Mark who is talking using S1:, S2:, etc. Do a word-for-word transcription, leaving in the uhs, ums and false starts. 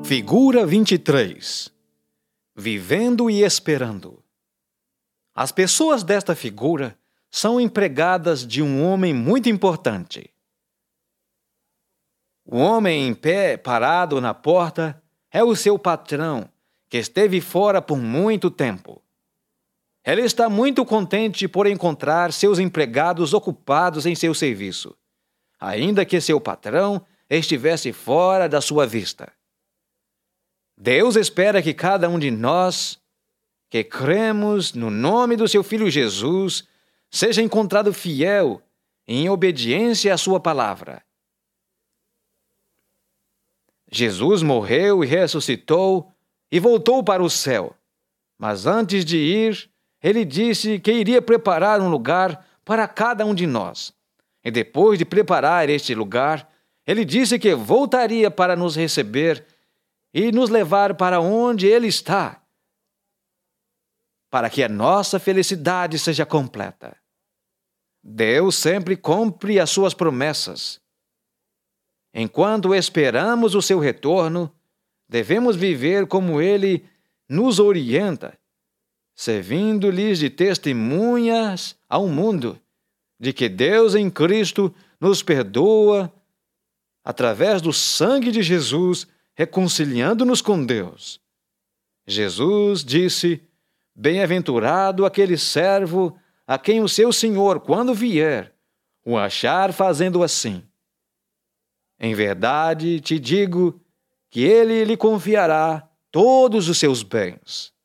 S1: Figura vinte e três. Vivendo e esperando. As pessoas desta figura são empregadas de um homem muito importante. O homem em pé, parado na porta, é o seu patrão, que esteve fora por muito tempo. Ele está muito contente por encontrar seus empregados ocupados em seu serviço, ainda que seu patrão estivesse fora da sua vista. Deus espera que cada um de nós, que cremos no nome do seu Filho Jesus, seja encontrado fiel em obediência à sua palavra. Jesus morreu e ressuscitou e voltou para o céu. Mas antes de ir, ele disse que iria preparar um lugar para cada um de nós. E depois de preparar este lugar, ele disse que voltaria para nos receber e nos levar para onde ele está, para que a nossa felicidade seja completa. Deus sempre cumpre as suas promessas. Enquanto esperamos o seu retorno, devemos viver como ele nos orienta, servindo-lhes de testemunhas ao mundo de que Deus em Cristo nos perdoa através do sangue de Jesus, reconciliando-nos com Deus. Jesus disse: bem-aventurado aquele servo a quem o seu Senhor, quando vier, o achar fazendo assim. Em verdade te digo que ele lhe confiará todos os seus bens.